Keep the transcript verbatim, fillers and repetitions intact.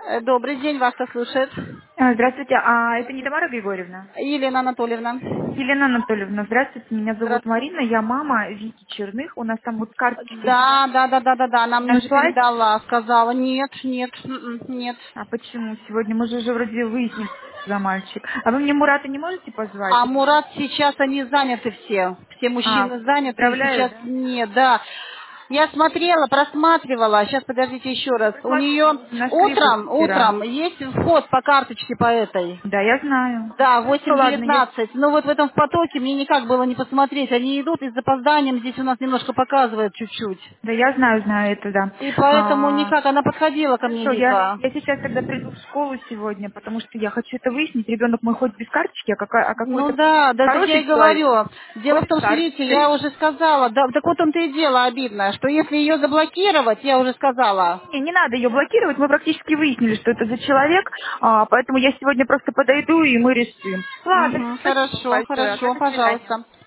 Э, Добрый день, вас кто слушает? А, Здравствуйте, а это не Тамара Григорьевна? Елена Анатольевна. Елена Анатольевна, здравствуйте, меня зовут Здравствуйте. Марина, я мама Вики Черных, у нас там вот карточки Да, да, да, да, да, да, она мне уже нашлась. передала, сказала, нет, нет, м-м, нет. А почему? Сегодня мы же уже вроде выяснили за мальчик. А вы мне Мурата не можете позвать? А Мурат сейчас, они заняты все. Все А, мужчины заняты, и поздравляю, сейчас да? нет, да. Я смотрела, просматривала, сейчас подождите еще раз. Мы У смотрели, нее мы нашли утром, вчера. утром есть вход по карточке по этой. Да, я знаю. Да, Ну восемь ладно, я... девятнадцать. Но вот в этом потоке мне никак было не посмотреть. Они идут и с запозданием здесь у нас немножко показывает чуть-чуть. Да, я знаю, знаю это, да. И поэтому А, никак, она подходила ко мне, Хорошо, я, Вика. я сейчас тогда приду в школу сегодня, потому что я хочу это выяснить. Ребенок мой хоть без карточки, а, какая, а Ну какой-то да, да так я хороший и человек говорю. Дело в ходит с том, что, видите, я карточкой. уже сказала, да, так вот том-то и дело обидно, что если ее заблокировать, я уже сказала. Не, не надо ее блокировать, мы практически выяснили, что это за человек, а, поэтому я сегодня просто подойду и мы решим. Ладно, Угу, спасибо хорошо, большое, ага, хорошо, до свидания. пожалуйста.